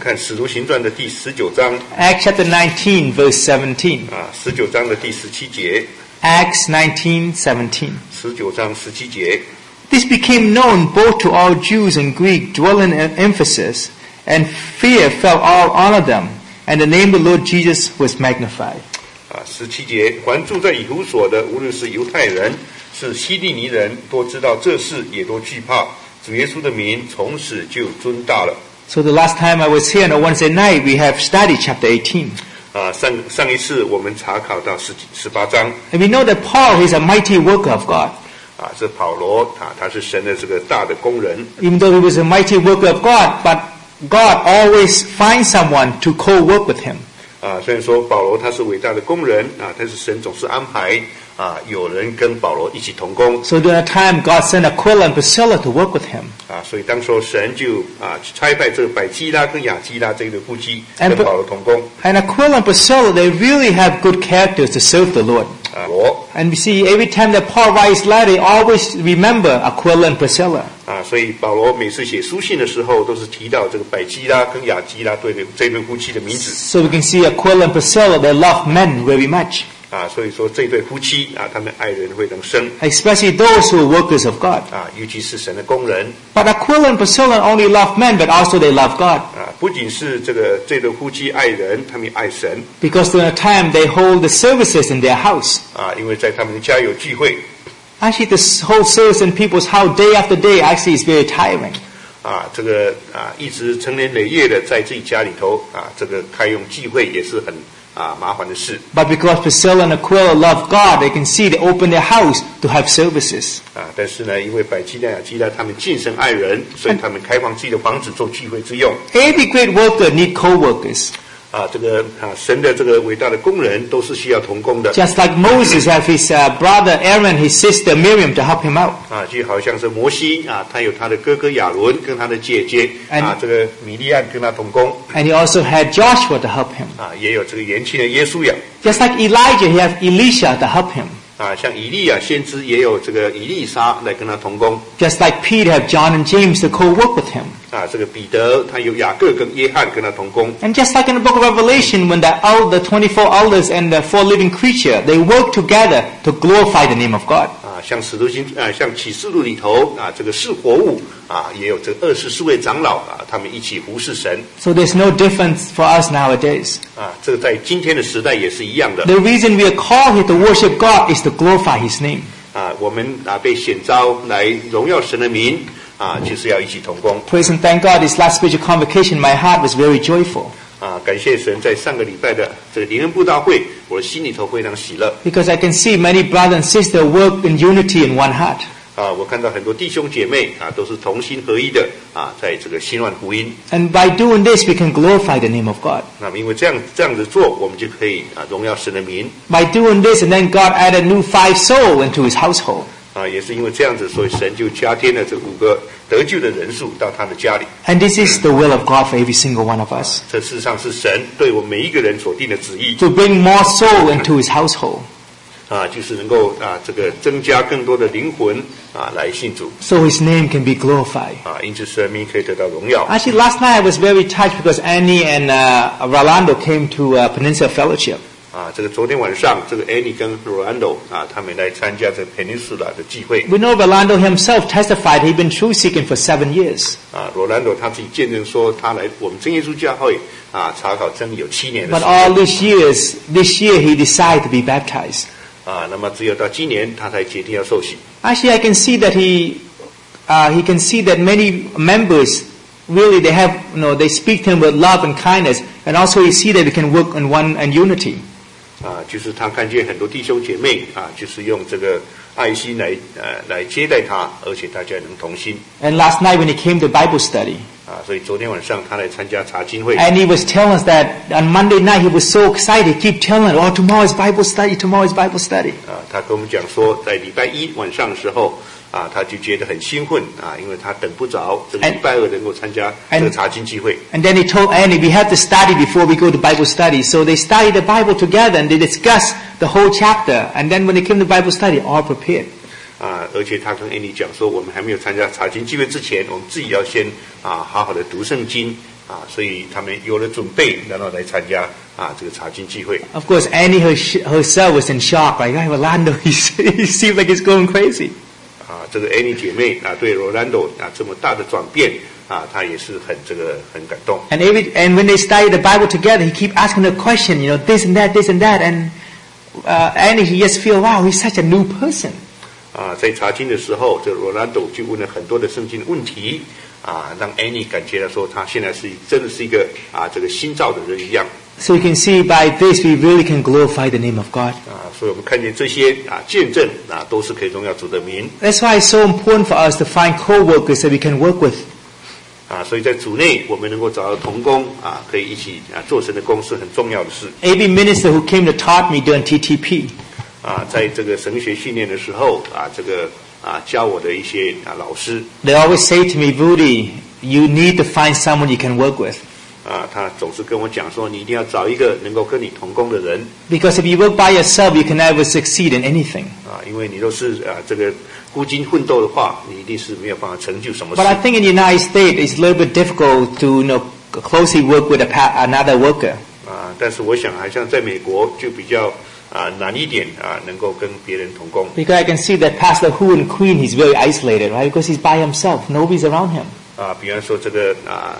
看《使徒行传》的第19章 Acts chapter 19, verse 17. 19章的第17节 Acts 19:17. 19章17节 This became known both to all Jews and Greeks dwelling in Ephesus, and fear fell all on them, and the name of the Lord Jesus was magnified. 17节，凡住在以弗所的，无论是犹太人，是希利尼人，都知道这事，也都惧怕。主耶稣的名从此就尊大了。 So the last time I was here on a Wednesday night, we have studied chapter 18. 上一次我们查考到18章。 And we know that Paul is a mighty worker of God. 这保罗他是神的这个大的工人。 Even though he was a mighty worker of God, but God always finds someone to co-work with him. 虽然说保罗他是伟大的工人但是神总是安排有人跟保罗一起同工。 So during that time, God sent Aquila and Priscilla to work with him. 所以当时候神就差派这个百基拉跟亚基拉这对夫妻跟保罗同工。 And Aquila and Priscilla, they really have good characters to serve the Lord. And we see every time that Paul writes letter, he always remember Aquila and Priscilla. 所以保罗每次写书信的时候，都是提到这个百基拉跟亚基拉这对夫妻的名字。 So we can see Aquila and Priscilla, they love men very much. 所以说这对夫妻他们爱人非常深。 Especially those who are workers of God. 尤其是神的工人。 But Aquila and Priscilla only love men, but also they love God. 不仅是这对夫妻爱人，他们爱神。 Because during the time they hold the services in their house. 因为在他们的家有聚会。 Actually, this whole service in people's house day after day actually is very tiring. 这个一直成年累月的在自己家里头这个开用聚会也是很麻烦的事。 But because Priscilla and Aquila love God, they can see they open their house to have services. 但是呢，因为百基拉、亚基拉他们敬神爱人，所以他们开放自己的房子做聚会之用。 Every great worker need co-workers. 神的这个伟大的工人都是需要同工的。 Just like Moses have his brother Aaron, his sister Miriam to help him out. 就好像是摩西他有他的哥哥亚伦跟他的姐姐这个米利暗跟他同工。 And he also had Joshua to help him. 也有这个年轻的耶稣亚。 Just like Elijah, he have Elisha to help him. 像以利亚先知也有这个以利沙来跟他同工。 Just like Peter have John and James to co-work with him. 这个彼得他有雅各跟约翰跟他同工。 And just like in the book of Revelation, when the 24 elders and the 4 living creature, they work together to glorify the name of God. 像使徒行像启示录里头这个是活物也有这个24位长老他们一起服侍神。 So there's no difference for us nowadays. 这个在今天的时代也是一样的。 The reason we are called here to worship God is to glorify His name. 我们被选召来荣耀神的名就是要一起同工。 Praise and thank God, this last spiritual convocation, my heart was very joyful. 感谢神，在上个礼拜的这个灵恩布道会，我的心里头非常喜乐。 Because I can see many brothers and sisters work in unity in one heart. 我看到很多弟兄姐妹都是同心合一的在这个兴旺福音。 And by doing this, we can glorify the name of God. 那么因为这样子做，我们就可以荣耀神的名。 By doing this, and then God added new 5 souls into His household. 也是因为这样子，所以神就加添了这5个得救的人数到他的家里。 And this is the will of God for every single one of us. 这事实上是神对我们每一个人所定的旨意。 To bring more soul into His household. 就是能够这个增加更多的灵魂来信主。 So His name can be glorified. 因此神名可以得到荣耀。 Actually, last night I was very touched because Annie and Rolando came to Peninsula Fellowship. 这个昨天晚上，这个 Annie 跟 Rolando 他们来参加这 Peninsula 的聚会。 We know Rolando himself testified he'd been truth seeking for 7 years. Rolando 他自己见证说，他来我们真耶稣教会查考真理有7年的时 But 间。 all this year he decided to be baptized. 那么只有到今年他才决定要受洗。 Actually, I can see that he can see that many members really they speak to him with love and kindness, and also he see that we can work in one and unity. 就是他看见很多弟兄姐妹就是用这个爱心来接待他，而且大家能同心。 And last night when he came to Bible study, 所以昨天晚上他来参加查经会。 And he was telling us that on Monday night he was so excited. He keep telling, "Oh, tomorrow is Bible study. Tomorrow is Bible study." 他跟我们讲说，在礼拜一晚上的时候。他就觉得很兴奋因为他等不着这个礼拜二能够参加这个查经聚会。 And then he told Annie, we have to study before we go to Bible study. So they studied the Bible together and they discussed the whole chapter. And then when they came to Bible study, all prepared. 而且他跟 Annie 讲说，我们还没有参加查经聚会之前，我们自己要先好好的读圣经所以他们有了准备，然后来参加这个查经聚会。 Of course, Annie herself was in shock. Like, oh, Orlando, he seems like he's going crazy. 这个 Annie 姐妹对 Rolando 这么大的转变她也是很感动。 And when they studied the Bible together, he keep asking the question, this and that, and Annie, he just feel, wow, he's such a new person. 在查经的时候，这 Rolando 就问了很多的圣经问题让 Annie 感觉到说他现在真的是一个这个新造的人一样。 So you can see by this we really can glorify the name of God. 所以我们看见这些见证都是可以荣耀主的名。 That's why it's so important for us to find co-workers that we can work with. 所以在主内我们能够找到同工可以一起做神的工是很重要的事。 Every minister who came to taught me during TTP. 在这个神学训练的时候这个教我的一些老师 They always say to me, Rudy, you need to find someone you can work with. 他总是跟我讲说你一定要找一个能够跟你同工的人。 Because if you work by yourself, you can never succeed in anything. 因为你都是这个孤军奋斗的话，你一定是没有办法成就什么事。 But I think in the United States, it's a little bit difficult to closely work with another worker. 但是我想好像在美国就比较难一点能够跟别人同工。 Because I can see that Pastor Hu and Queen, he's very isolated, right? Because he's by himself, nobody's around him. 比方说这个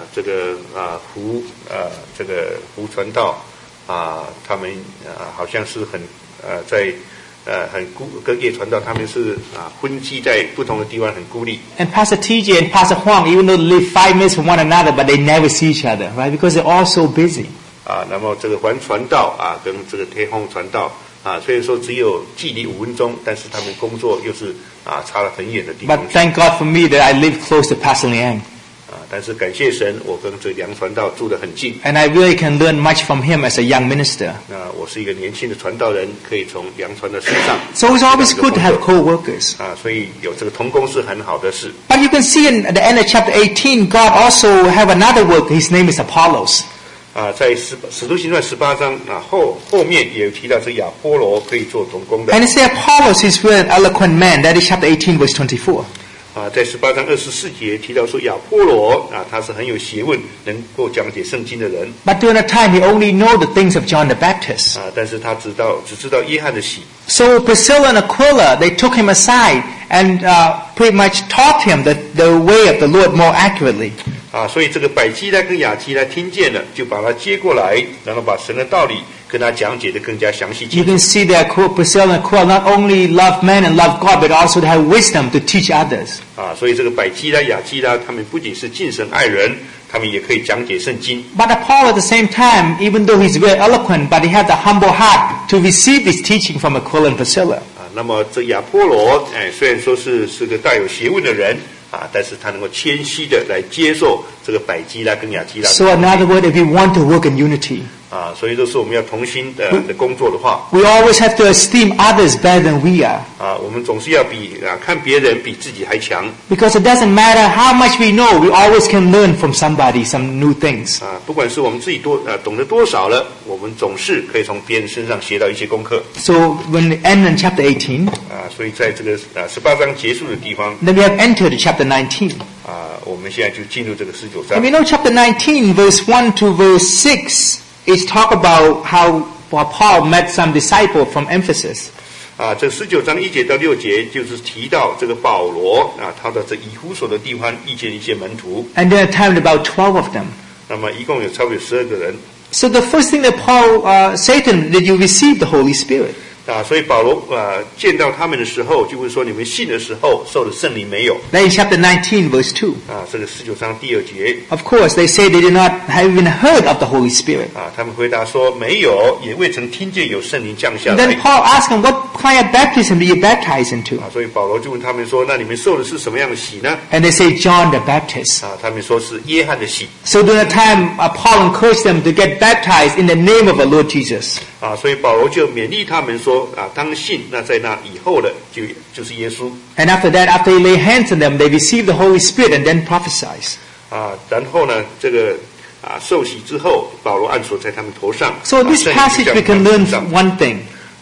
胡传道他们好像是很在很跟叶传道他们是分居在不同的地方，很孤立。 And Pastor TJ and Pastor Huang, even though they live 5 minutes from one another, but they never see each other, right? Because they're all so busy. 那么这个环传道跟这个天空传道虽然说只有距离5分钟，但是他们工作又是差了很远的地方。 But thank God for me that I live close to Pastor Liang. 但是感谢神，我跟这梁传道住得很近。 And I really can learn much from him as a young minister. 我是一个年轻的传道人，可以从梁传的身上。 So it's always good to have co-workers. 所以有这个同工是很好的事。 But you can see in the end of chapter 18, God also have another worker. His name is Apollos. 在使徒行传18章后面也有提到这亚波罗可以做同工的。 And it says Apollos is really an eloquent man. That is chapter 18, verse 24. 在18章24节提到说亚波罗他是很有学问，能够讲解圣经的人。 But during that time, he only know the things of John the Baptist. 但是他只知道约翰的洗。 So Priscilla and Aquila, they took him aside and pretty much taught him the way of the Lord more accurately. 所以这个百基拉跟亚基拉听见了，就把他接过来，然后把神的道理跟他讲解的更加详细。 You can see that Priscilla and Aquila not only love men and love God, but also they have wisdom to teach others. 所以这个百基拉、亚基拉，他们不仅是敬神爱人，他们也可以讲解圣经。 But Paul at the same time, even though he's very eloquent, but he had the humble heart to receive this teaching from Aquila and Priscilla. 那么这亚波罗，虽然说是个带有学问的人。但是他能够谦虚的来接受这个百基拉跟亚基拉。 So in other words, if we want to work in unity, 所以都是我们要同心的工作的话 we always have to esteem others better than we are. 我们总是要看别人比自己还强。 Because it doesn't matter how much we know, we always can learn from somebody some new things. 不管是我们自己懂得多少了，我们总是可以从别人身上学到一些功课。 So when we end in chapter 18, 所以在这个18章结束的地方 then we have entered chapter 19. 我们现在就进入这个19章。 And we know chapter 19, verse 1 to verse 6, is talk about how Paul met some disciple from Ephesus. 这19章1节到6节就是提到这个保罗他到这以弗所的地方遇见一些门徒。 And there are timed about 12 of them. 那么一共有差不多12个人。 So the first thing that Paul said to them, did you receive the Holy Spirit? 所以保罗见到他们的时候，就会说你们信的时候受了圣灵没有 That is chapter 19, verse 2. 这个19章第2节 Of course, they say they did not have even heard of the Holy Spirit. 他们回答说没有，也未曾听见有圣灵降下 And 来 then Paul asked them, what kind of baptism did you baptize into? 所以保罗就问他们说，那你们受的是什么样的洗呢 And they say, John the Baptist. 他们说是约翰的洗 So during that time, Paul encouraged them to get baptized in the name of the Lord Jesus. 所以保罗就勉励他们说当信，那在那以后的就是耶稣 And after that, after he laid hands on them, they received the Holy Spirit and then prophesied. 然后呢这个受洗之后，保罗按手在他们头上 So in this 圣灵就 passage 降 we 在他 can 们 learn 身上 one thing.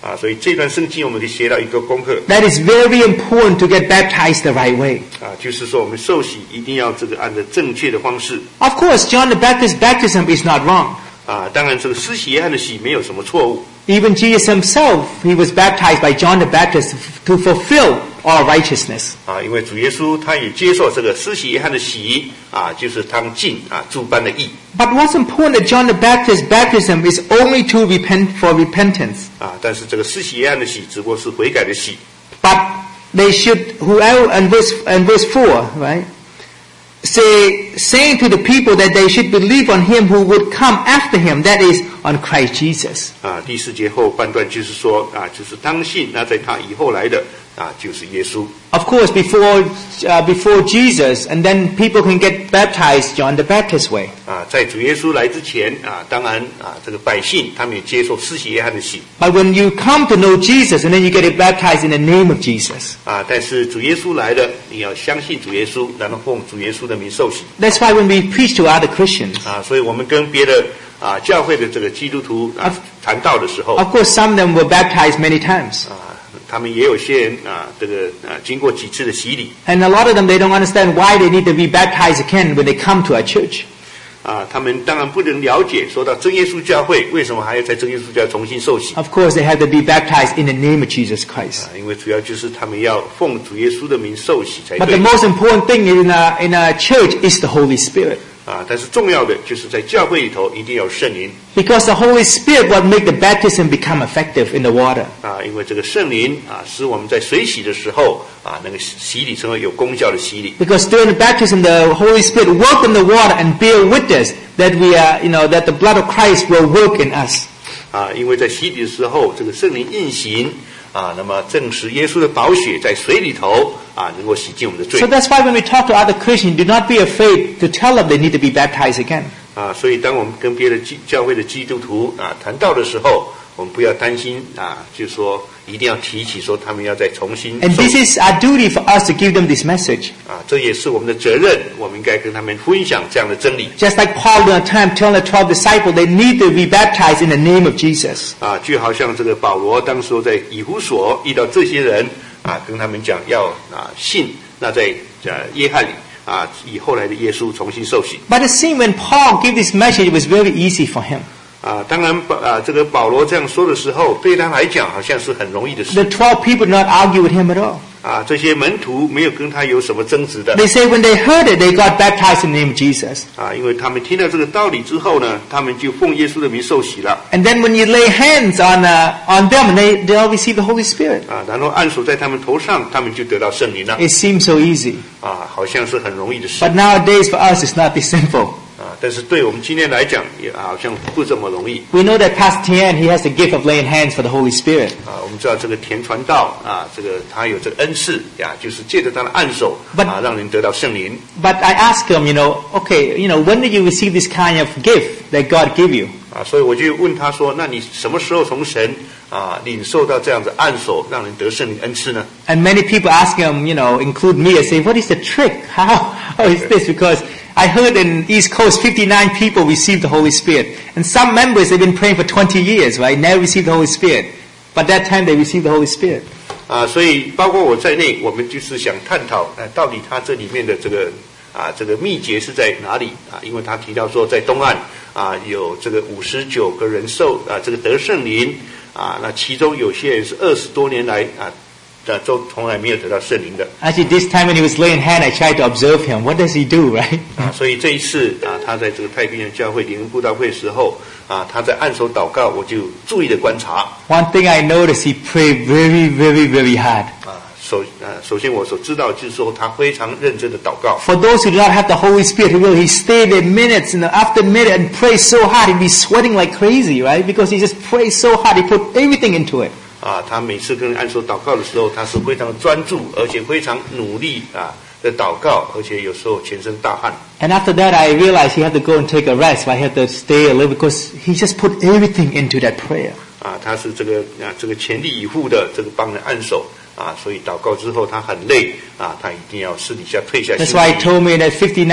所以这段圣经我们可以学到一个功课。 That is very important to get baptized the right way. 就是说我们受洗一定要这个按照正确的方式。 Of course, John the Baptist's baptism is not wrong. 当然这个施洗约翰的洗没有什么错误。 Even Jesus himself, he was baptized by John the Baptist to fulfill all righteousness. 因为主耶稣他也接受这个施洗约翰的洗就是当尽诸般的义。 But what's important that John the Baptist's baptism is only to for repentance. 但是这个施洗约翰的洗只不过是悔改的洗。 But they should, whoever, and verse 4, right? Saying to the people that they should believe on him who would come after him, that is, on Christ Jesus. 第4节后半段就是说就是当信，那在他以后来的就是耶稣。 Of course, before Jesus, and then people can get baptized John the Baptist way. 在主耶稣来之前当然这个百姓他们也接受施洗约翰的洗。 But when you come to know Jesus, and then you get baptized in the name of Jesus. 但是主耶稣来了，你要相信主耶稣，然后奉主耶稣的名受洗。 That's why when we preach to other Christians, 所以我们跟别的教会的这个基督徒谈道的时候 of course some of them were baptized many times. 他们也有些人这个经过几次的洗礼。 And a lot of them, they don't understand why they need to be baptized again when they come to our church. 他们当然不能了解，说到真耶稣教会为什么还要在真耶稣教重新受洗。 Of course, they have to be baptized in the name of Jesus Christ. 因为主要就是他们要奉主耶稣的名受洗才 But 对。 the most important thing in a church is the Holy Spirit. 但是重要的就是在教会里头一定要有圣灵。 Because the Holy Spirit will make the baptism become effective in the water. 因为这个圣灵使我们在水洗的时候那个洗礼成为有功效的洗礼。 Because during the baptism, the Holy Spirit work in the water and bear witness that we are, that the blood of Christ will work in us. 因为在洗礼的时候，这个圣灵运行那么证实耶稣的宝血在水里头能够洗净我们的罪。 So that's why when we talk to other Christians, do not be afraid to tell them they need to be baptized again. 所以当我们跟别的教会的基督徒谈到的时候，我们不要担心就是说一定要提起说他们要再重新。 And this is our duty for us to give them this message. 这也是我们的责任，我们应该跟他们分享这样的真理。 Just like Paul during the time telling the 12 disciples they need to be baptized in the name of Jesus. 就好像这个保罗当时在以弗所遇到这些人跟他们讲要信，那在约翰里以后来的耶稣重新受洗。 But it seemed when Paul gave this message, it was very easy for him. 当然这个保罗这样说的时候，对他来讲好像是很容易的事。 The 12 people did not argue with him at all. 这些门徒没有跟他有什么争执的。 They say when they heard it, they got baptized in the name of Jesus. 因为他们听到这个道理之后呢，他们就奉耶稣的名受洗了。 And then when you lay hands on them, they all receive the Holy Spirit. 然后按手在他们头上，他们就得到圣灵了。 It seems so easy. 好像是很容易的事。 But nowadays for us, it's not this simple. 但是对我们今天来讲，也好像不这么容易。 We know that Pastor Tian, he has the gift of laying hands for the Holy Spirit. 我们知道这个田传道这个他有这个恩赐就是借着他的按手让人得到圣灵。 But I ask him, okay, when did you receive this kind of gift that God gave you? 所以我就问他说，那你什么时候从神领受到这样子按手让人得圣灵恩赐呢？ And many people ask him, include me, and say, what is the trick? How is this? Because I heard in East Coast 59 people received the Holy Spirit. And some members have been praying for 20 years, right? Never received the Holy Spirit. But that time they received the Holy Spirit. 所以包括我在内，我们就是想探讨到底他这里面的这个秘诀是在哪里因为他提到说在东岸有这个59个人受这个得圣灵那其中有些人是20多年来都从来没有得到圣灵的。 Actually, this time when he was laying hand, I tried to observe him. What does he do, right? 所以这一次他在这个太平洋教会联合布道会的时候他在按手祷告，我就注意的观察。 One thing I noticed, he prayed very, very, very hard. 首先我所知道就是说他非常认真的祷告。 For those who do not have the Holy Spirit, he stayed there minutes after minute and prayed so hard, he'd be sweating like crazy, right? Because he just prayed so hard, he put everything into it. 他每次跟人按手祷告的时候，他是非常专注，而且非常努力的祷告，而且有时候全身大汗。 And after that, I realized he had to go and take a rest. But I had to stay a little because he just put everything into that prayer. 他是这个全力以赴的这个帮人按手所以祷告之后他很累他一定要私底下退下休 That's 息。 why he told me that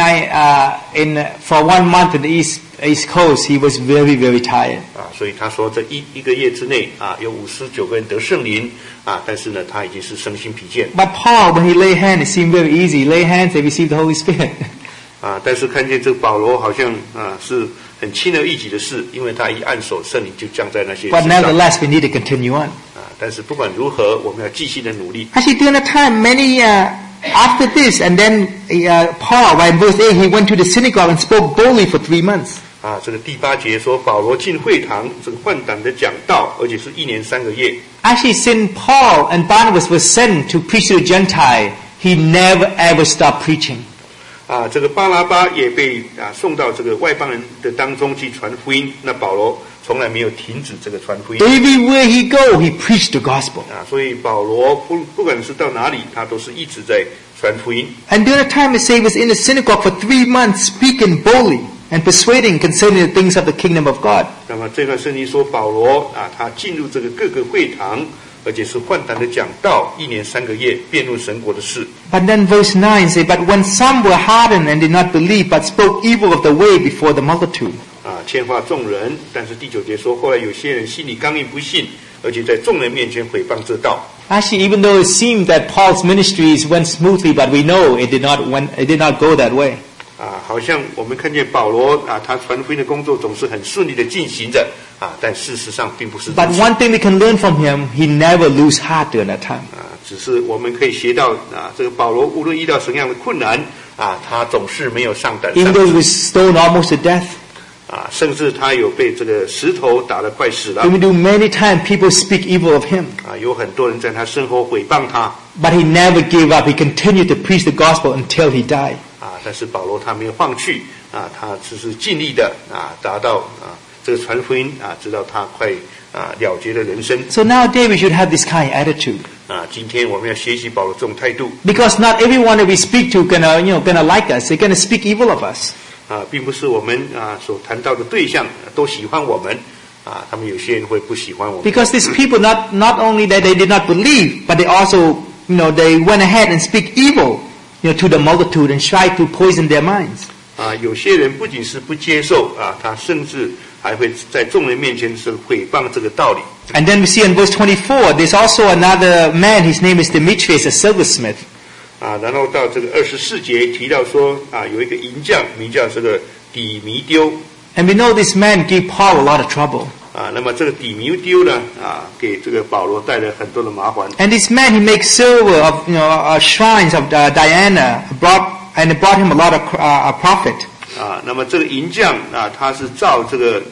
59 for 1 month in the East Coast, he was very, very tired. 所以他说这一个月之内有59个人得圣灵但是呢他已经是身心疲倦。 But Paul, when he lay hands, it seemed very easy. Lay hands, they received the Holy Spirit. 但是看见这保罗好像是很轻而易举的事，因为他一按手，圣灵就降在那些人 But 身上。 nevertheless, we need to continue on. 但是不管如何，我们要继续的努力。 Actually, during the time, many after this, and then Paul, by verse 8, he went to the synagogue and spoke boldly for 3 months. 这个第8节说，保罗进会堂，这个换胆的讲道，而且是1年3个月。 Actually, since Paul and Barnabas were sent to preach to the Gentile, he never ever stopped preaching. 这个巴拿巴也被送到这个外邦人的当中去传福音，那保罗从来没有停止这个传福音。 Everywhere he go, he preached the gospel. 所以保罗不管是到哪里，他都是一直在传福音。 And during the time, it says he was in the synagogue for 3 months, speaking boldly and persuading concerning the things of the kingdom of God. 那么这段圣经说，保罗他进入这个各个会堂，而且是换胆的讲道，1年3个月，辩论神国的事。 But then verse 9 says, But when some were hardened and did not believe, but spoke evil of the way before the multitude. 劝化众人，但是第9节说，后来有些人心里刚硬不信，而且在众人面前毁谤这道。 Actually, even though it seemed that Paul's ministries went smoothly, but we know it did not go that way. 好像我们看见保罗他传福音的工作总是很顺利的进行着但事实上并不是如此。 But one thing we can learn from him, he never lose heart during that time. 只是我们可以学到这个保罗无论遇到什么样的困难他总是没有上胆。 Even though he was stoned almost to death. 甚至他有被这个石头打得快死了。 Even though many times people speak evil of him. 有很多人在他身后毁谤他。 But he never gave up. He continued to preach the gospel until he died. 但是保罗他没有放弃他只是尽力的达到这个传福音直到他快了结了人生。 So nowadays we should have this kind of attitude. 今天我们要学习保罗这种态度。 Because not everyone that we speak to gonna like us. They're gonna speak evil of us. 并不是我们所谈到的对象都喜欢我们他们有些人会不喜欢我们。 Because these people not only that they did not believe, but they also they went ahead and speak evil to the multitude and tried to poison their minds. 有些人不仅是不接受他甚至还会在众人面前是毁谤这个道理。 And then we see in verse 24, there's also another man. His name is Demetrius, a silversmith. 然后到这个24节提到说有一个银匠名叫这个底米丢。 And we know this man gave Paul a lot of trouble. 那么这个底米丢呢给这个保罗带来很多的麻烦。 And this man, he makes silver of shrines of Diana, and it brought him a lot of profit. 那么这个银匠他是造这个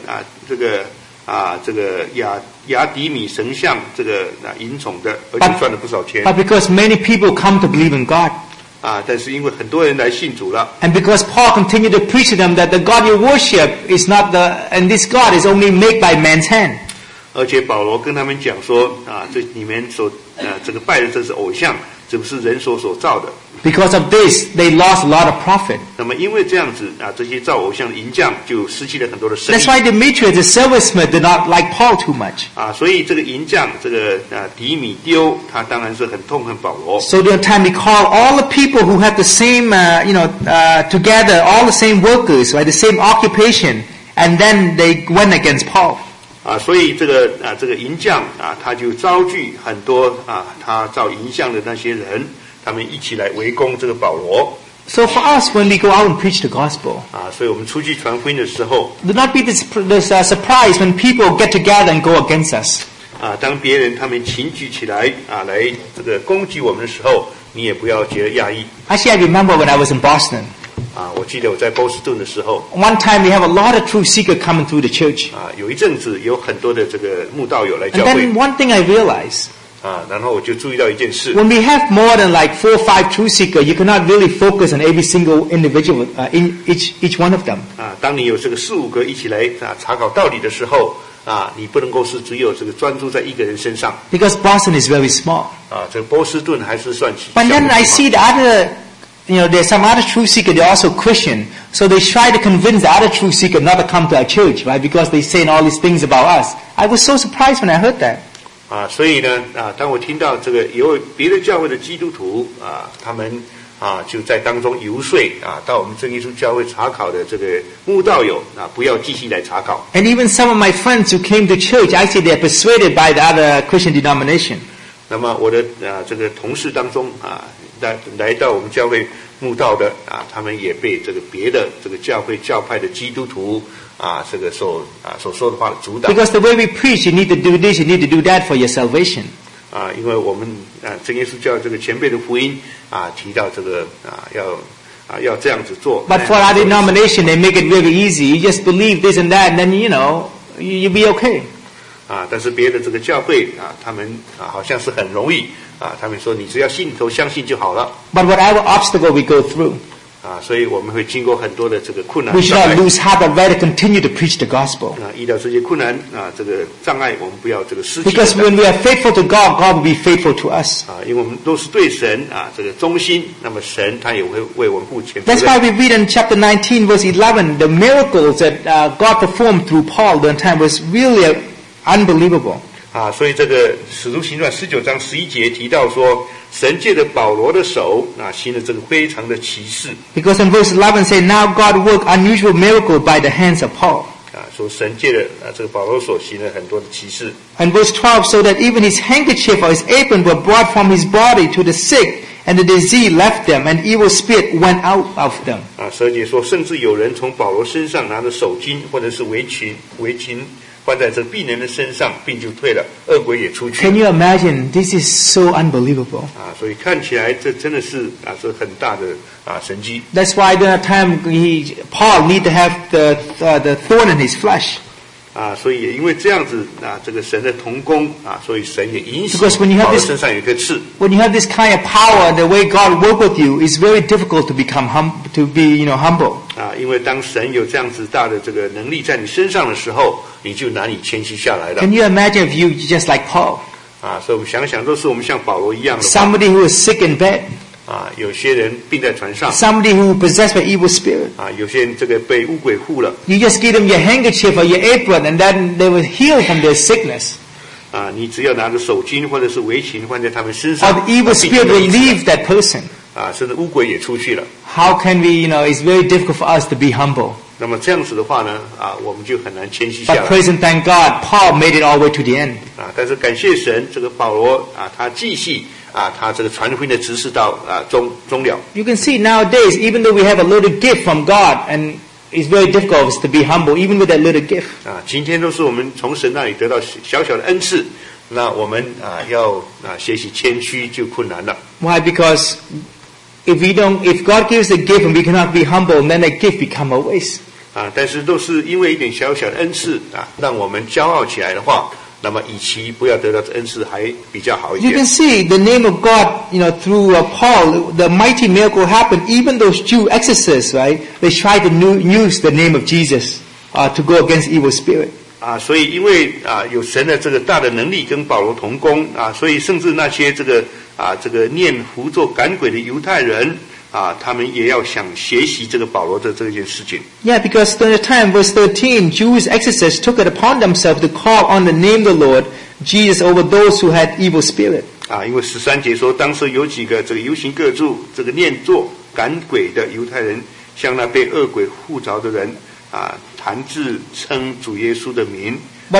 雅底米神像这个银宠的，而且赚了不少钱。 But because many people come to believe in God. 但是因为很多人来信主了。 And because Paul continued to preach to them that the God you worship is not and this God is only made by man's hand. 而且保罗跟他们讲说这你们所这个拜的这是偶像，这不是人所造的。 Because of this, they lost a lot of profit. 那么因为这样子这些造偶像的银匠就失去了很多的生意。 That's why Demetrius, the silversmith, did not like Paul too much. 所以这个银匠这个底米丢，他当然是很痛恨保罗。 So during time, he called all the people who had the same, together, all the same workers, right, the same occupation, and then they went against Paul. 所以这个银匠他就召集很多他造银像的那些人。 他们一起来围攻这个保罗。 So for us, when we go out and preach the gospel, 所以我们出去传福音的时候 do not be this surprise when people get together and go against us. 当别人他们群聚起来来这个攻击我们的时候，你也不要觉得讶异。 Actually, I remember when I was in Boston. 我记得我在波士顿的时候 One time we have a lot of truth seekers coming through the church. 有一阵子有很多的这个慕道友来 And 教会 then one thing I realized. 然后我就注意到一件事。 When we have more than like 4 or 5 truth seekers, you cannot really focus on every single individual, in each one of them. 当你有这个4、5个一起来查考道理的时候你不能够是只有这个专注在一个人身上。 Because Boston is very small. 这个波士顿还是算小。 But then I see the other, there's some other truth seekers, they're also Christian. So they try to convince the other truth seekers not to come to our church, right? Because they're saying all these things about us. I was so surprised when I heard that. 所以呢当我听到这个有别的教会的基督徒他们就在当中游说到我们真耶稣教会查考的这个慕道友不要继续来查考。 And even some of my friends who came to church, actually they're persuaded by the other Christian denomination. 那么我的这个同事当中来到我们教会慕道的他们也被这个别的这个教会教派的基督徒这个所说的话的阻挡。 Because the way we preach, you need to do this, you need to do that for your salvation. 因为我们真耶稣教这个前辈的福音提到这个要这样子做。 But for our denomination, they make it really easy. You just believe this and that, and then you'll be okay. 但是别的这个教会他们好像是很容易他们说你只要心里头相信就好了。 But whatever obstacle we go through, 所以我们会经过很多的这个困难。 we should not lose heart, but rather continue to preach the gospel. 遇到这些困难这个障碍，我们不要这个失去。 Because when we are faithful to God, God will be faithful to us. 因为我们都是对神这个忠心，那么神他也会为我们负全。 That's why we read in chapter 19, verse 11, the miracles that God performed through Paul during time was really unbelievable. 所以这个使徒行传19章11节提到说，神借着保罗的手行了这个非常的奇事。 Because in verse 11 say, now God worked unusual miracle by the hands of Paul. 说神借着这个保罗所行了很多的奇事。 And verse 12, so that even his handkerchief or his apron were brought from his body to the sick, and the disease left them, and evil spirit went out of them. 12节说，甚至有人从保罗身上拿着手巾或者是围裙放在这病人的身上，病就退了，恶鬼也出去。 Can you imagine? This is so unbelievable. 所以看起来这真的是是很大的神迹。 That's why during that time Paul need to have the thorn in his flesh. 所以也因为这样子这个神的同工所以神也允许 Because when you 保 have 罗 this, 身上有一颗刺。 when you have this kind of power, the way God work with you, it's very difficult to become to be humble. 因为当神有这样子大的这个能力在你身上的时候，你就难以谦虚下来了。 Can you imagine if you just like Paul? 所以我们想想，都是我们像保罗一样的话。 Somebody who is sick in bed. 有些人病在床上。 Somebody who is possessed by evil spirit. 有些人这个被污鬼附了。 You just give them your handkerchief or your apron, and then they will heal from their sickness. 你只要拿着手巾或者是围裙放在他们身 Or 上， the evil spirit will leave that person. 甚至污鬼也出去了。 How can we, it's very difficult for us to be humble. 那么这样子的话呢，我们就很难谦虚下 But 来。 praise and thank God, Paul made it all the way to the end. 但是感谢神，这个保罗他继续他这个传福音的执事到终了。 You can see nowadays, even though we have a little gift from God, and it's very difficult for us to be humble, even with that little gift. 今天都是我们从神那里得到小小的恩赐，那我们要学习谦虚就困难了。 Why? Because if God gives a gift and we cannot be humble, then that gift become a waste. 但是都是因为一点小小的恩赐让我们骄傲起来的话，那么与其不要得到这恩赐还比较好一 You 点。 can see the name of God, through Paul, the mighty miracle happened. Even those Jew exorcists, right? They tried to use the name of Jesus to go against evil spirit. 所以因为有神的这个大的能力跟保罗同工所以甚至那些这个念符咒赶鬼的犹太人他们也要想学习这个保罗的这件事情。 Yeah, because during the time, verse 13, Jewish exorcists took it upon themselves to call on the name of the Lord Jesus over those who had evil spirit. 因为13节说，当时有几个这个游行各处这个念咒赶鬼的犹太人，向那被恶鬼附着的人谈自称主耶稣的名。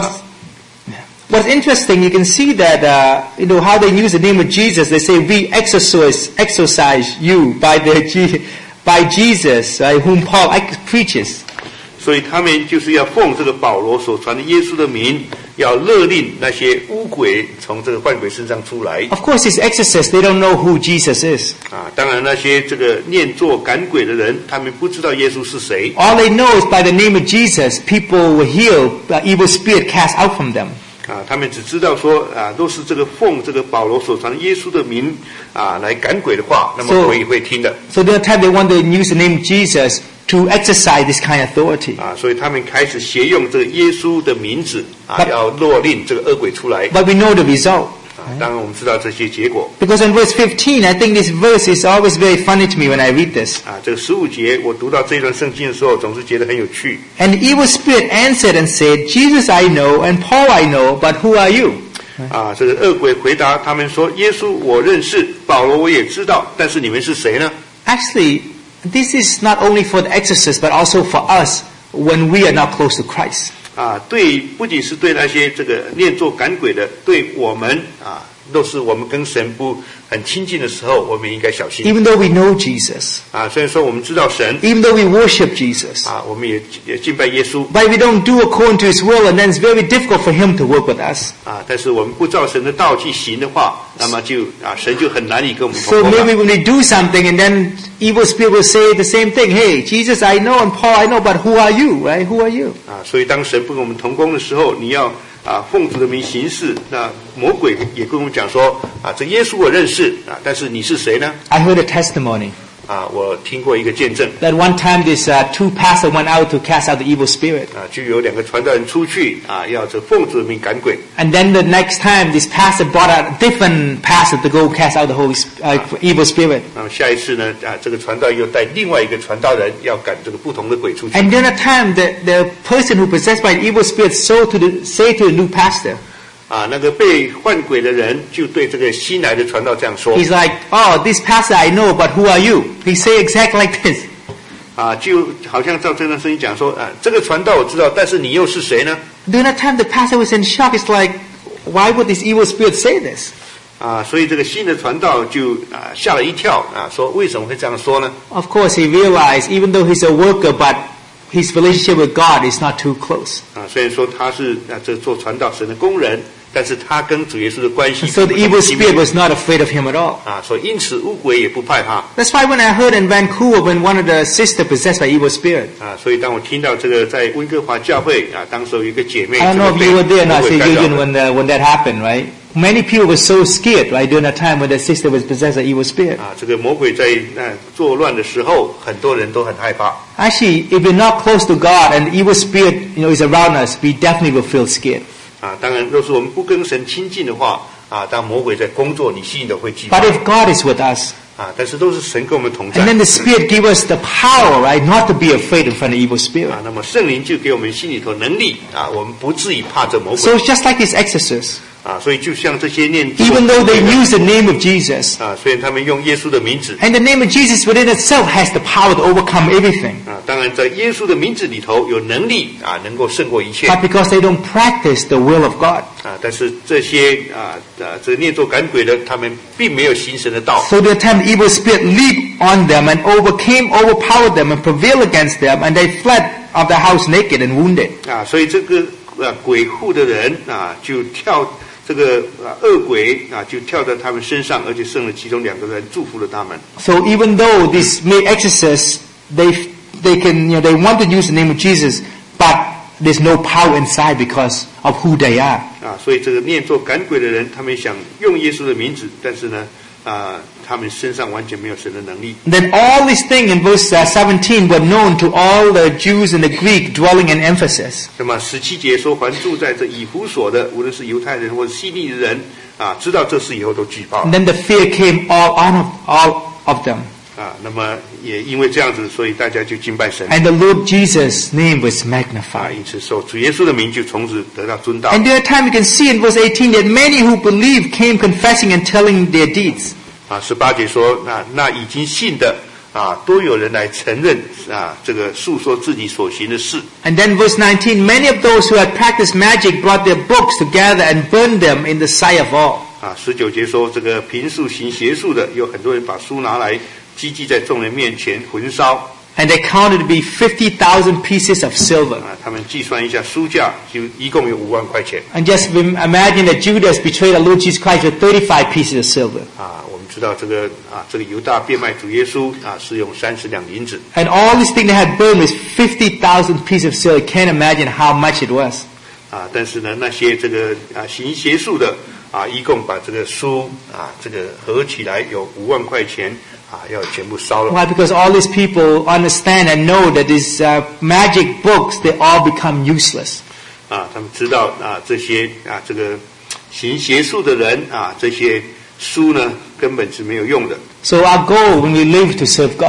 What's interesting, you can see that how they use the name of Jesus. They say, "We exorcise you by Jesus, whom Paul preaches." 所以他们就是要奉这个保罗所传的耶稣的名，要勒令那些污鬼从这个坏鬼身上出来。 Of course, these exorcists, they don't know who Jesus is. 当然那些这个念咒赶鬼的人，他们不知道耶稣是谁。 All they know is by the name of Jesus, people will heal, evil spirit cast out from them. 他们只知道说都是这个奉这个保罗所传的耶稣的名来赶鬼的话，那么鬼也会听的。 So the time they want to use the name of Jesus to exercise this kind of authority. 所以他们开始学用这个耶稣的名字要勒令这个恶鬼出来。 But we know the result. 当然我们知道这些结果。 Because in verse 15, I think this verse is always very funny to me when I read this. 这个15节我读到这段圣经的时候，总是觉得很有趣。 And the evil spirit answered and said, Jesus I know, and Paul I know, but who are you? 这个恶鬼回答他们说：“耶稣我认识，保罗我也知道，但是你们是谁呢？” Actually, this is not only for the exorcists, but also for us when we are not close to Christ. 对，不仅是对那些这个念作赶鬼的，对我们都是我们跟神不很亲近的时候，我们应该小心。 Even though we know Jesus, 虽然说我们知道神， even though we worship Jesus, 我们也敬拜耶稣， but we don't do according to His will, and then it's very difficult for Him to work with us. 但是我们不照神的道去行的话，那么就神就很难以跟我们 So 同工 maybe when we do something, and then evil spirit will say the same thing. Hey, Jesus, I know, and Paul, I know, but who are you? Right? Who are you? 所以当神不跟我们同工的时候，你要奉主的名行事。那魔鬼也跟我们讲说这耶稣我认识但是你是谁呢？ I heard a testimony 我听过一个见证。 that one time this two pastors went out to cast out the evil spirit. 就有2个传道人出去要这奉主的名赶鬼。 And then the next time, this pastor brought out a different pastor to go cast out the evil spirit. 那么下一次呢这个传道又带另外一个传道人要赶这个不同的鬼出去。 And then a time, the person who possessed by an evil spirit say to the new pastor, 那个被换鬼的人就对这个新来的传道这样说。 he's like, oh, this pastor I know, but who are you? He say exactly like this. 就好像照这段声音讲说这个传道我知道，但是你又是谁呢？ During that time, the pastor was in shock. It's like, why would this evil spirit say this? 所以这个新的传道就吓了一跳说为什么会这样说呢？ Of course, he realized, even though he's a worker, but his relationship with God is not too close. 虽然说他是这做传道神的工人，但是他跟主耶稣的关系 So the evil spirit was not afraid of him at all. 所以因此污鬼也不害怕。 That's why when I heard in Vancouver when one of the sisters possessed by evil spirit, 所以当我听到这个在温哥华教会当时有一个姐妹 I don't know if you were there or not, 这个 say 被魔鬼干 Eugene, 扰 when that happened, right? Many people were so scared, right, during that time when the sister was possessed by evil spirit. 这个魔鬼在作乱的时候，很多人都很害怕。 Actually, if we're not close to God and the evil spirit, is around us, we definitely will feel scared. 当然，若是我们不跟神亲近的话，当魔鬼在工作，你心里头会惧怕。 But if God is with us, 但是都是神跟我们同在。 and then the Spirit give us the power, right, not to be afraid in front of evil spirit. 那么圣灵就给我们心里头能力我们不至于怕这魔鬼。 So it's just like these exorcists. 所以就像这些念 Even though they use the name of Jesus, 虽然他们用耶稣的名字 and the name of Jesus within itself has the power to overcome everything. 当然在耶稣的名字里头有能力能够胜过一切。 But because they don't practice the will of God. 但是这些这念作赶鬼的，他们并没有行神的道。 So the time the evil spirit leaped on them and overpowered them and prevailed against them, and they fled of the house naked and wounded. 所以这个鬼户的人就跳这个恶鬼就跳在他们身上，而且剩了其中2个人，祝福了他们。 So even though these exorcists, they can, they want to use the name of Jesus, but there's no power inside because of who they are. 所以这个念作赶鬼的人，他们想用耶稣的名字，但是呢他们身上完全没有神的能力。 Then all these things in verse 17 were known to all the Jews and the Greek dwelling in Ephesus. 那么17节说，凡住在这以弗所的，无论是犹太人或者希利的人知道这事以后都惧怕。 And then the fear came all of them. 那么也因为这样子，所以大家就敬拜神。 And the Lord Jesus' name was magnified. 因此受主耶稣的名就从此得到尊大。 And during that time you can see in verse 18 that many who believed came confessing and telling their deeds. 18节说，那已经信的都有人来承认这个述说自己所行的事。 And then verse 19, many of those who had practiced magic brought their books together and burned them in the sight of all. 19节说，这个凭术行邪术的，有很多人把书拿来积聚在众人面前焚烧。 And they counted to be 50,000 pieces of silver. 他们计算一下书价，就一共有5万块钱。 And just imagine that Judas betrayed the Lord Jesus Christ with 35 pieces of silver. 我们知道这个犹大变卖主耶稣是用30两银子。 And all these things they had burned was 50,000 pieces of silver. Can't imagine how much it was. 但是呢，那些这个行邪术的一共把这个书这个合起来有5万块钱要全部烧了。 Why? Because all these people understand and know that these magic books, they all become useless. 他们知道这些这个行邪术的人这些书呢根本是没有用的。 So our goal when we live to serve God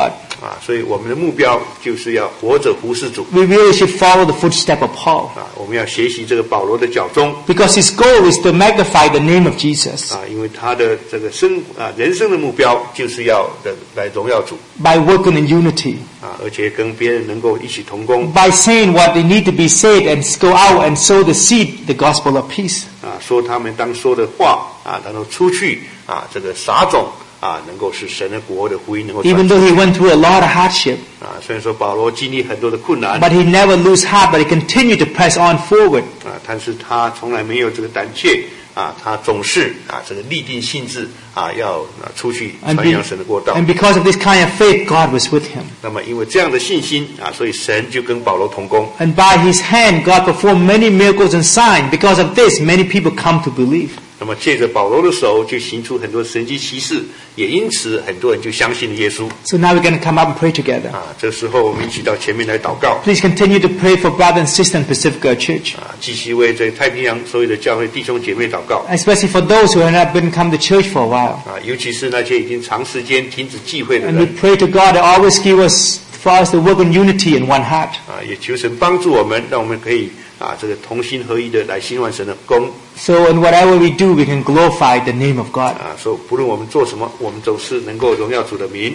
啊，所以我们的目标就是要活着服侍主。 We really should follow the footstep of Paul. 啊，我们要学习这个保罗的脚踪。 Because his goal is to magnify the name of Jesus 啊，因为他的这个人生的目标就是要来荣耀主。 by working in unity, 啊，而且跟别人能够一起同工。 by saying what they need to be said and go out and sow the seed, the gospel of peace. 啊，说他们当说的话啊，然后出去啊，这个撒种啊，能够使神的国的福音能够传 Even 出 though he went through a lot of hardship, 啊。虽然说保罗经历很多的困难 but he never lose heart, but he continued to press on forward. 啊，但是他从来没有这个胆怯啊，他总是啊这个立定心志啊，要出去 And, 传扬神的国道。 and because of this kind of faith, God was with him. 那么因为这样的信心啊，所以神就跟保罗同工。 And by his hand, God performed many miracles and signs. Because of this, many people come to believe. 那么借着保罗的手，就行出很多神迹奇事，也因此很多人就相信了耶稣。 So now we're going to come up and pray together. 啊，这时候我们一起到前面来祷告。 Please continue to pray for brother and sister in Pacifica Church, 啊，继续为在太平洋所有的教会弟兄姐妹祷告。 especially for those who have not been come to church for a while. 啊，尤其是那些已经长时间停止聚会的 And we 人。 pray to God to always give us, for us to work in unity in one heart. 啊，也求神帮助我们，让我们可以啊，这个同心合一的来兴完神的功。 So in whatever we do, we can glorify the name of God. 啊，说不论我们做什么，我们总是能够荣耀主的名。